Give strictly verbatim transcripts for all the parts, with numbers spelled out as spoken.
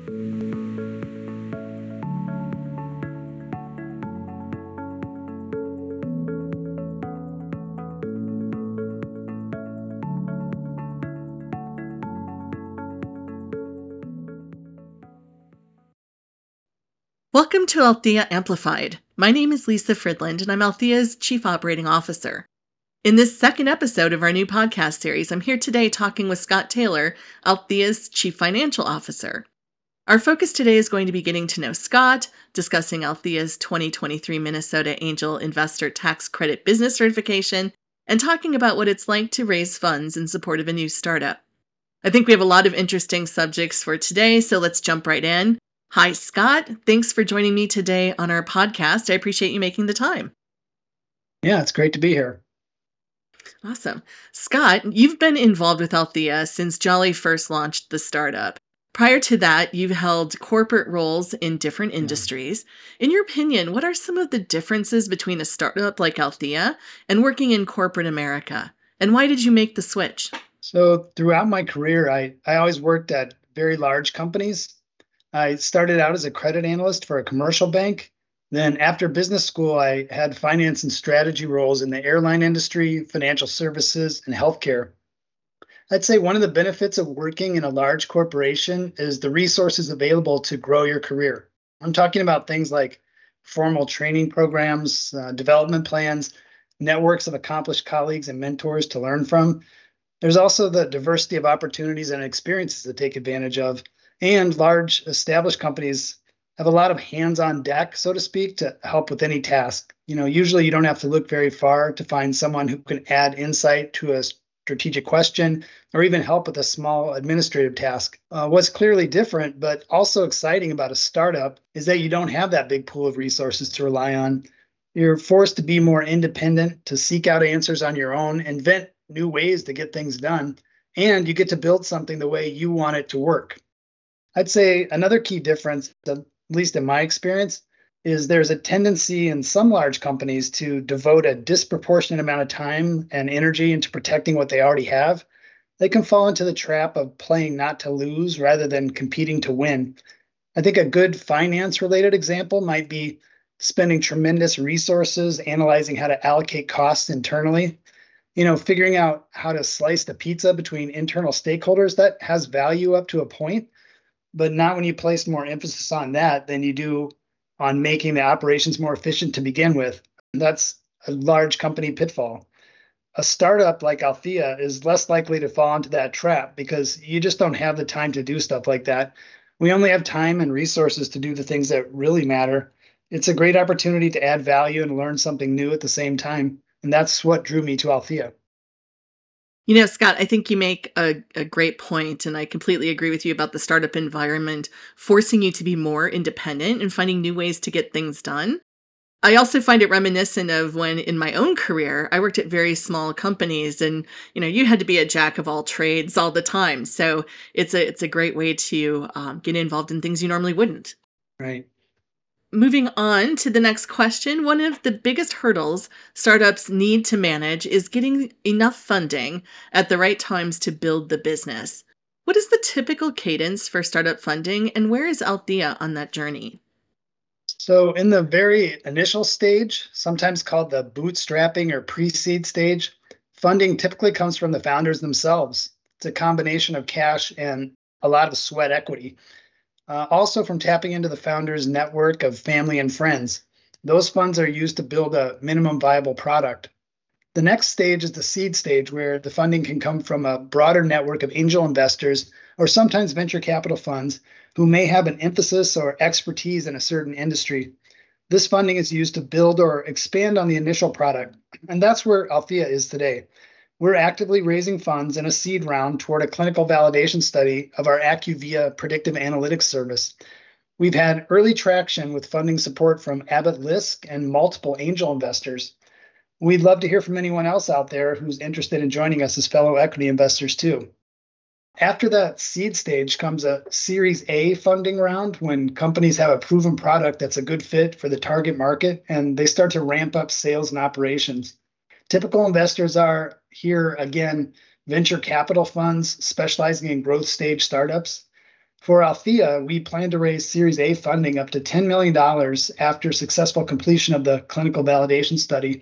Welcome to Althea Amplified. My name is Lisa Fridland, and I'm Althea's Chief Operating Officer. In this second episode of our new podcast series, I'm here today talking with Scott Taylor, Althea's Chief Financial Officer. Our focus today is going to be getting to know Scott, discussing Althea's twenty twenty-three Minnesota Angel Investor Tax Credit Business Certification, and talking about what it's like to raise funds in support of a new startup. I think we have a lot of interesting subjects for today, so let's jump right in. Hi, Scott. Thanks for joining me today on our podcast. I appreciate you making the time. Yeah, it's great to be here. Awesome. Scott, you've been involved with Althea since Jolly first launched the startup. Prior to that, you've held corporate roles in different industries. In your opinion, what are some of the differences between a startup like Althea and working in corporate America? And why did you make the switch? So throughout my career, I, I always worked at very large companies. I started out as a credit analyst for a commercial bank. Then after business school, I had finance and strategy roles in the airline industry, financial services, and healthcare. I'd say one of the benefits of working in a large corporation is the resources available to grow your career. I'm talking about things like formal training programs, uh, development plans, networks of accomplished colleagues and mentors to learn from. There's also the diversity of opportunities and experiences to take advantage of. And large established companies have a lot of hands on deck, so to speak, to help with any task. You know, usually you don't have to look very far to find someone who can add insight to a strategic question or even help with a small administrative task. Uh, what's clearly different, but also exciting about a startup is that you don't have that big pool of resources to rely on. You're forced to be more independent, to seek out answers on your own, invent new ways to get things done, and you get to build something the way you want it to work. I'd say another key difference, at least in my experience, is there's a tendency in some large companies to devote a disproportionate amount of time and energy into protecting what they already have. They can fall into the trap of playing not to lose rather than competing to win. I think a good finance-related example might be spending tremendous resources analyzing how to allocate costs internally. You know, figuring out how to slice the pizza between internal stakeholders, that has value up to a point, but not when you place more emphasis on that than you do on making the operations more efficient to begin with. That's a large company pitfall. A startup like Althea is less likely to fall into that trap because you just don't have the time to do stuff like that. We only have time and resources to do the things that really matter. It's a great opportunity to add value and learn something new at the same time. And that's what drew me to Althea. You know, Scott, I think you make a, a great point, and I completely agree with you about the startup environment forcing you to be more independent and finding new ways to get things done. I also find it reminiscent of when in my own career, I worked at very small companies and, you know, you had to be a jack of all trades all the time. So it's a, it's a great way to um, get involved in things you normally wouldn't. Right. Moving on to the next question, one of the biggest hurdles startups need to manage is getting enough funding at the right times to build the business. What is the typical cadence for startup funding, and where is Althea on that journey? So, in the very initial stage, sometimes called the bootstrapping or pre seed stage, funding typically comes from the founders themselves. It's a combination of cash and a lot of sweat equity. Uh, also, from tapping into the founders' network of family and friends. Those funds are used to build a minimum viable product. The next stage is the seed stage, where the funding can come from a broader network of angel investors or sometimes venture capital funds who may have an emphasis or expertise in a certain industry. This funding is used to build or expand on the initial product. And that's where Althea is today. We're actively raising funds in a seed round toward a clinical validation study of our AccuVia predictive analytics service. We've had early traction with funding support from Abbott Lisk and multiple angel investors. We'd love to hear from anyone else out there who's interested in joining us as fellow equity investors too. After that seed stage comes a Series A funding round when companies have a proven product that's a good fit for the target market and they start to ramp up sales and operations. Typical investors are here again venture capital funds specializing in growth stage startups. For Althea, we plan to raise Series A funding up to ten million dollars after successful completion of the clinical validation study.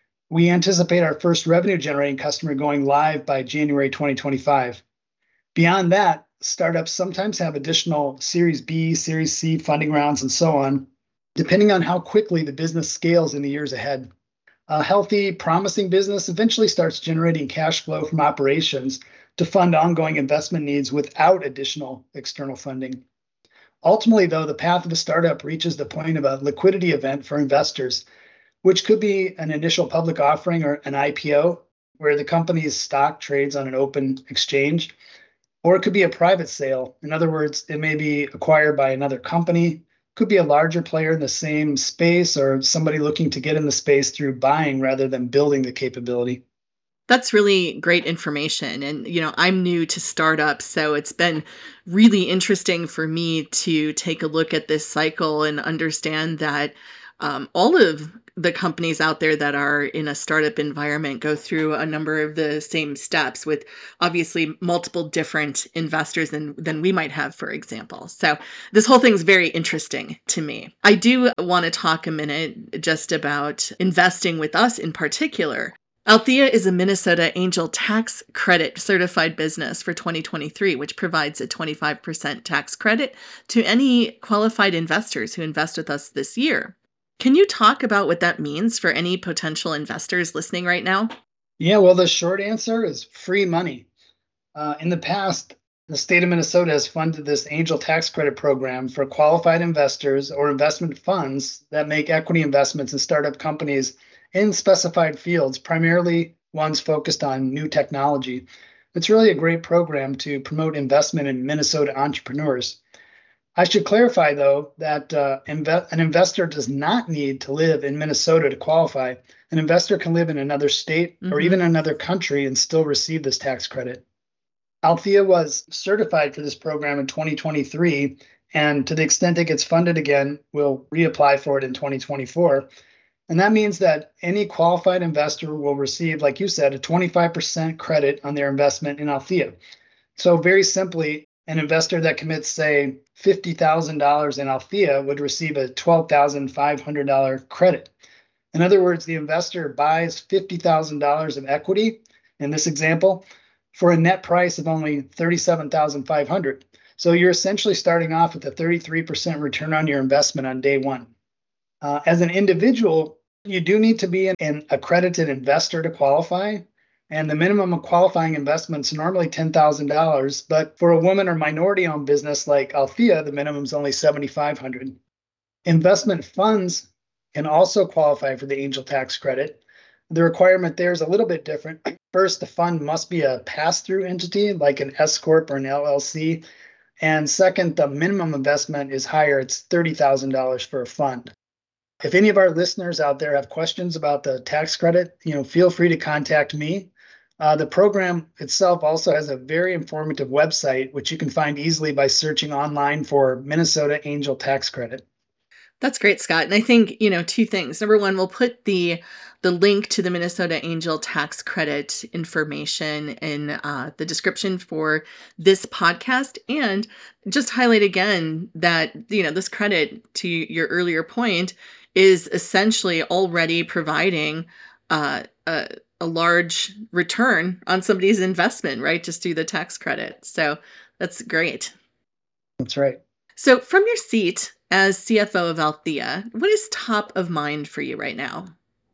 We anticipate our first revenue generating customer going live by January twenty twenty-five. Beyond that, startups sometimes have additional Series B, Series C funding rounds, and so on, depending on how quickly the business scales in the years ahead. A healthy, promising business eventually starts generating cash flow from operations to fund ongoing investment needs without additional external funding. Ultimately, though, the path of a startup reaches the point of a liquidity event for investors, which could be an initial public offering or an I P O, where the company's stock trades on an open exchange, or it could be a private sale. In other words, it may be acquired by another company, could be a larger player in the same space, or somebody looking to get in the space through buying rather than building the capability. That's really great information. And, you know, I'm new to startups, so it's been really interesting for me to take a look at this cycle and understand that um, all of the companies out there that are in a startup environment go through a number of the same steps with obviously multiple different investors than, than we might have, for example. So this whole thing's very interesting to me. I do want to talk a minute just about investing with us in particular. Althea is a Minnesota Angel Tax Credit certified business for twenty twenty-three, which provides a twenty-five percent tax credit to any qualified investors who invest with us this year. Can you talk about what that means for any potential investors listening right now? Yeah, well, the short answer is free money. Uh, in the past, the state of Minnesota has funded this angel tax credit program for qualified investors or investment funds that make equity investments in startup companies in specified fields, primarily ones focused on new technology. It's really a great program to promote investment in Minnesota entrepreneurs. I should clarify, though, that uh, inve- an investor does not need to live in Minnesota to qualify. An investor can live in another state or Mm-hmm. even another country and still receive this tax credit. Althea was certified for this program in twenty twenty-three, and to the extent it gets funded again, we'll reapply for it in twenty twenty-four. And that means that any qualified investor will receive, like you said, a twenty-five percent credit on their investment in Althea. So, very simply, an investor that commits, say, fifty thousand dollars in Althea would receive a twelve thousand five hundred dollars credit. In other words, the investor buys fifty thousand dollars of equity, in this example, for a net price of only thirty-seven thousand five hundred dollars. So you're essentially starting off with a thirty-three percent return on your investment on day one. Uh, as an individual, you do need to be an, an accredited investor to qualify. And the minimum of qualifying investments normally ten thousand dollars. But for a woman or minority owned business like Althea, the minimum is only seven thousand five hundred dollars. Investment funds can also qualify for the angel tax credit. The requirement there is a little bit different. First, the fund must be a pass-through entity like an S corp or an L L C. And second, the minimum investment is higher. It's thirty thousand dollars for a fund. If any of our listeners out there have questions about the tax credit, you know, feel free to contact me. Uh, the program itself also has a very informative website, which you can find easily by searching online for Minnesota Angel Tax Credit. That's great, Scott. And I think, you know, two things. Number one, we'll put the the link to the Minnesota Angel Tax Credit information in uh, the description for this podcast, and just highlight again that, you know, this credit, to your earlier point, is essentially already providing uh, a, a large return on somebody's investment, right? Just through the tax credit. So that's great. That's right. So, from your seat as C F O of Althea, what is top of mind for you right now?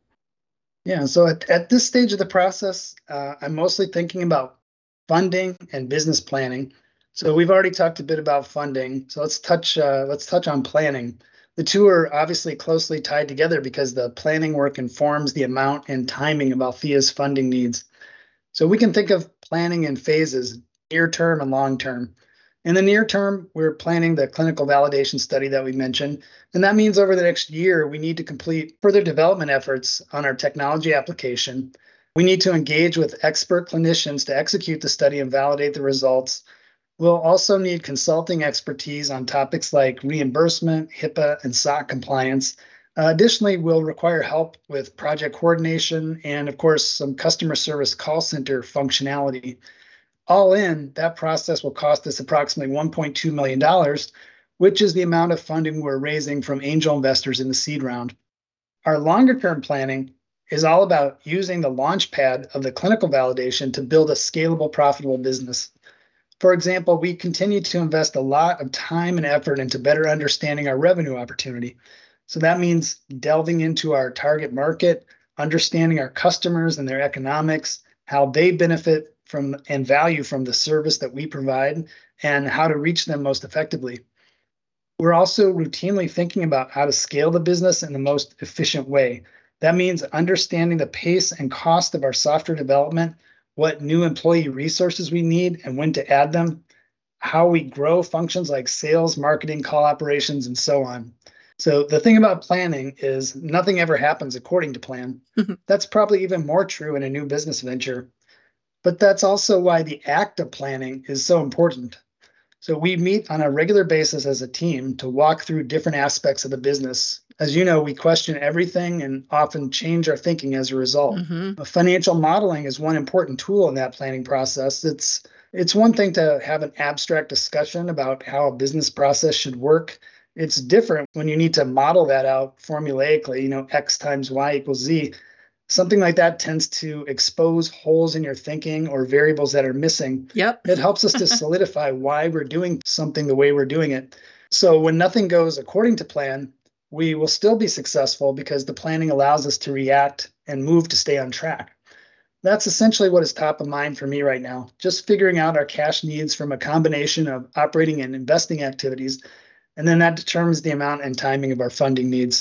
Yeah, so at, at this stage of the process, uh, I'm mostly thinking about funding and business planning. So we've already talked a bit about funding. So let's touch uh, let's touch on planning. The two are obviously closely tied together because the planning work informs the amount and timing of Althea's funding needs. So we can think of planning in phases, near term and long term. In the near term, we're planning the clinical validation study that we mentioned. And that means over the next year, we need to complete further development efforts on our technology application. We need to engage with expert clinicians to execute the study and validate the results. We'll also need consulting expertise on topics like reimbursement, HIPAA, and S O C compliance. Uh, additionally, we'll require help with project coordination and, of course, some customer service call center functionality. All in, that process will cost us approximately one point two million dollars, which is the amount of funding we're raising from angel investors in the seed round. Our longer term planning is all about using the launch pad of the clinical validation to build a scalable, profitable business. For example, we continue to invest a lot of time and effort into better understanding our revenue opportunity. So that means delving into our target market, understanding our customers and their economics, how they benefit from and value from the service that we provide, and how to reach them most effectively. We're also routinely thinking about how to scale the business in the most efficient way. That means understanding the pace and cost of our software development, what new employee resources we need and when to add them, how we grow functions like sales, marketing, call operations, and so on. So the thing about planning is nothing ever happens according to plan. That's probably even more true in a new business venture. But that's also why the act of planning is so important. So we meet on a regular basis as a team to walk through different aspects of the business. As you know, we question everything and often change our thinking as a result. Mm-hmm. Financial modeling is one important tool in that planning process. It's it's one thing to have an abstract discussion about how a business process should work. It's different when you need to model that out formulaically, you know, X times Y equals Z. Something like that tends to expose holes in your thinking or variables that are missing. Yep. It helps us to solidify why we're doing something the way we're doing it. So when nothing goes according to plan, we will still be successful because the planning allows us to react and move to stay on track. That's essentially what is top of mind for me right now. Just figuring out our cash needs from a combination of operating and investing activities, and then that determines the amount and timing of our funding needs.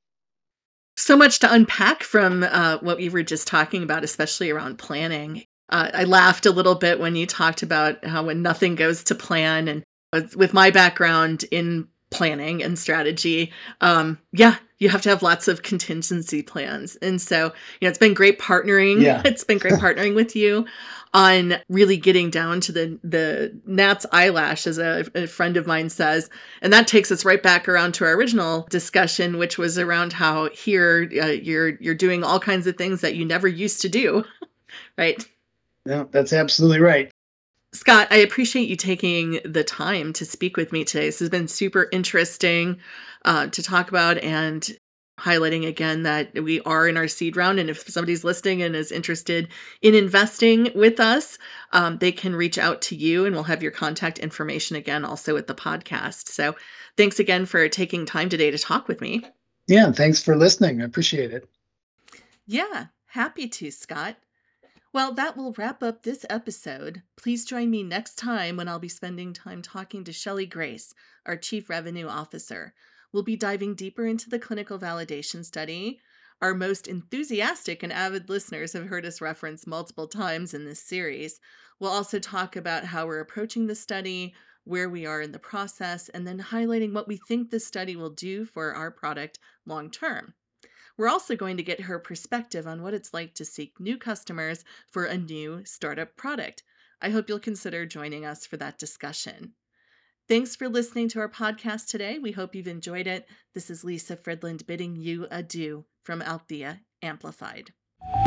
So much to unpack from uh, what we were just talking about, especially around planning. Uh, I laughed a little bit when you talked about how when nothing goes to plan, and with with my background in planning and strategy, um, yeah, you have to have lots of contingency plans. And so, you know, it's been great partnering. Yeah. It's been great partnering with you on really getting down to the the gnat's eyelash, as a, a friend of mine says. And that takes us right back around to our original discussion, which was around how here uh, you're you're doing all kinds of things that you never used to do, right? No, that's absolutely right. Scott, I appreciate you taking the time to speak with me today. This has been super interesting uh, to talk about, and highlighting again that we are in our seed round. And if somebody's listening and is interested in investing with us, um, they can reach out to you, and we'll have your contact information again also with the podcast. So thanks again for taking time today to talk with me. Yeah, thanks for listening. I appreciate it. Yeah, happy to, Scott. Well, that will wrap up this episode. Please join me next time when I'll be spending time talking to Shelley Grace, our Chief Revenue Officer. We'll be diving deeper into the clinical validation study. Our most enthusiastic and avid listeners have heard us reference multiple times in this series. We'll also talk about how we're approaching the study, where we are in the process, and then highlighting what we think the study will do for our product long term. We're also going to get her perspective on what it's like to seek new customers for a new startup product. I hope you'll consider joining us for that discussion. Thanks for listening to our podcast today. We hope you've enjoyed it. This is Lisa Fridland bidding you adieu from Althea Amplified.